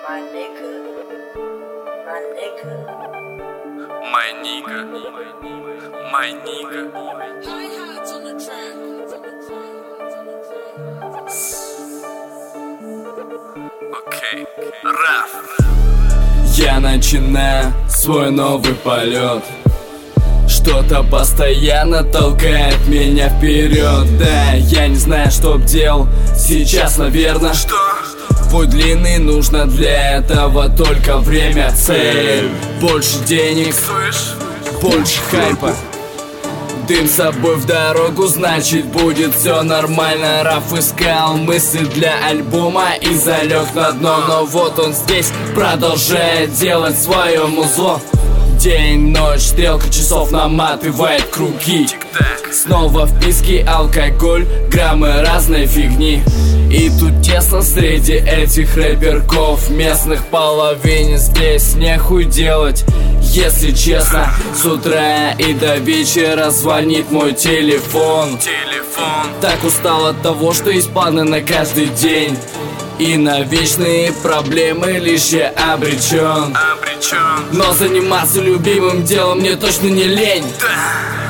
My nigga, my nigga, my nigga, my nigga. Hi-hats on the track. Окей, Раф. Я начинаю свой новый полет. Что-то постоянно толкает меня вперед. Да, я не знаю, что б делал сейчас, наверное. Что? Путь длинный, нужно для этого только время. Цель, больше денег, Слышь? больше хайпа. Дым с собой в дорогу, значит будет все нормально. Раф искал мысли для альбома и залег на дно. Но вот он здесь продолжает делать свое музло. День, ночь, стрелка часов наматывает круги. Тик-так. Снова вписки, алкоголь, граммы разной фигни. И тут тесно среди этих рэперков местных. Половине здесь нехуй делать, если честно. С утра и до вечера звонит мой телефон. Так устал от того, что есть планы на каждый день. И на вечные проблемы лишь я обречен. Обречен. Но заниматься любимым делом мне точно не лень. Да.